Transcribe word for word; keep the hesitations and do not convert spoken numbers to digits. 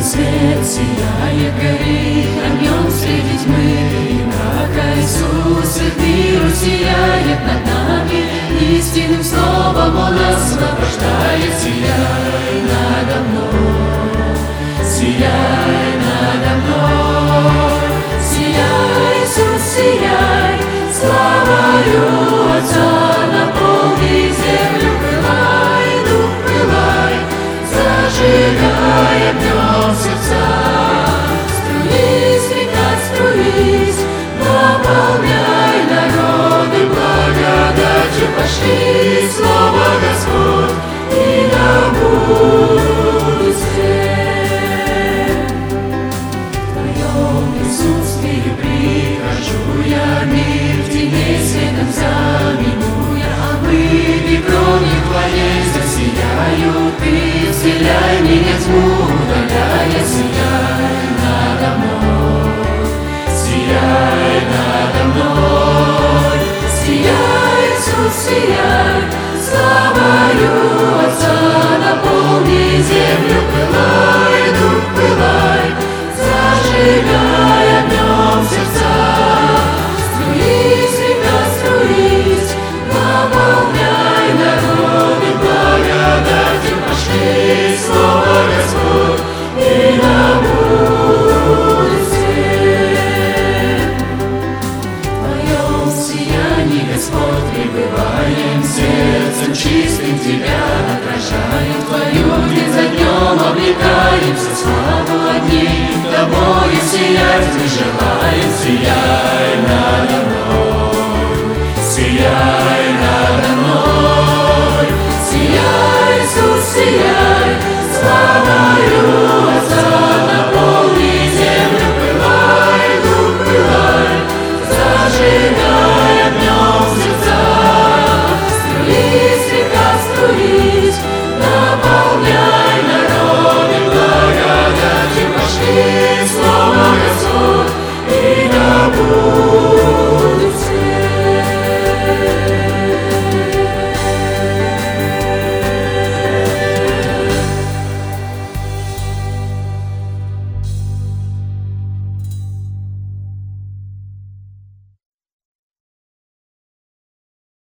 свет сияет, горит огнем среди тьмы, и мрака Иисус их миру сияет над нами, истинным словом Он нас освобождает. Сияй надо мной, сияй надо мной, сияй, Иисус, сияй, славою Отца наполни землю, пылай, дух пылай, зажигай огнем сердца. Струись, река, струись, наполняй народы благодатью. Пошли слово Господь, и да будет свет. В Твоем присутствии прихожу я, мир в тени светом заменуя, а мы кровью Твоей засияют, Ты вселяй меня тьму, удаляя. Сияй надо мной, сияй надо мной, сияй, Иисус, сияй, славою Отца наполни землю, пылай, дух пылай, зажигай огнем сердца. Струись, река, струись, наполняй народы благодатью. Пошли слово Господь, и да будет свет. В Твоем сиянии, Господь, пребываем, сердцем чистым Тебя отражаем, Твою день за днем облекаемся, славу одни Тобою сиять мы желаем. Сияй